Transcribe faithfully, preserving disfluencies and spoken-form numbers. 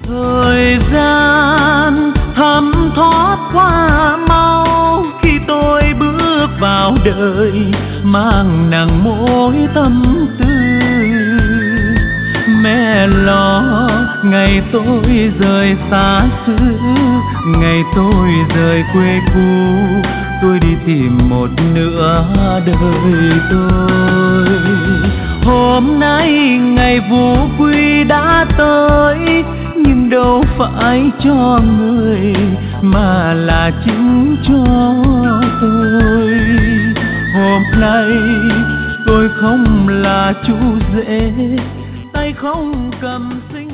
Thời gian thấm thoát qua mau khi tôi bước vào đời mang nặng mỗi tâm tư. Mẹ lo ngày tôi rời xa xứ, ngày tôi rời quê cũ, tôi đi tìm một nửa đời tôi. Hôm nay ngày vũ quy đã tới, nhưng đâu phải cho người mà là chính cho tôi. Hôm nay tôi không là chú rể, tay không cầm sinh.